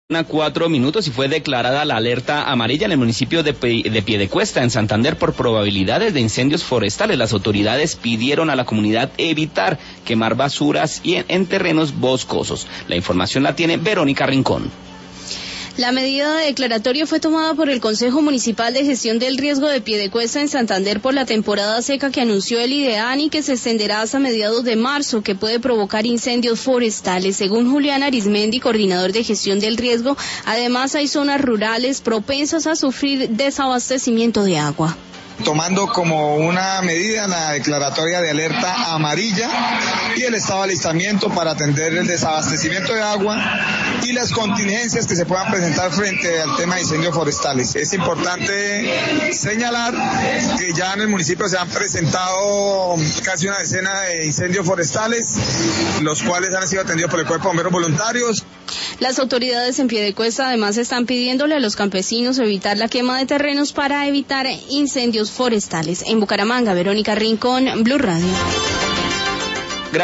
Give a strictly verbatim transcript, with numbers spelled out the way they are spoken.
A cuatro minutos y fue declarada la alerta amarilla en el municipio de, de Piedecuesta, en Santander, por probabilidades de incendios forestales. Las autoridades pidieron a la comunidad evitar quemar basuras y en, en terrenos boscosos. La información la tiene Verónica Rincón. La medida de declaratoria fue tomada por el Consejo Municipal de Gestión del Riesgo de Piedecuesta en Santander por la temporada seca que anunció el IDEAN y que se extenderá hasta mediados de marzo, que puede provocar incendios forestales. Según Julián Arismendi, coordinador de gestión del riesgo, además hay zonas rurales propensas a sufrir desabastecimiento de agua. Tomando como una medida la declaratoria de alerta amarilla y el estado de alistamiento para atender el desabastecimiento de agua y las contingencias que se puedan presentar frente al tema de incendios forestales. Es importante señalar que ya en el municipio se han presentado casi una decena de incendios forestales, los cuales han sido atendidos por el Cuerpo de Bomberos Voluntarios. Las autoridades en Piedecuesta además están pidiéndole a los campesinos evitar la quema de terrenos para evitar incendios forestales. En Bucaramanga, Verónica Rincón, Blue Radio.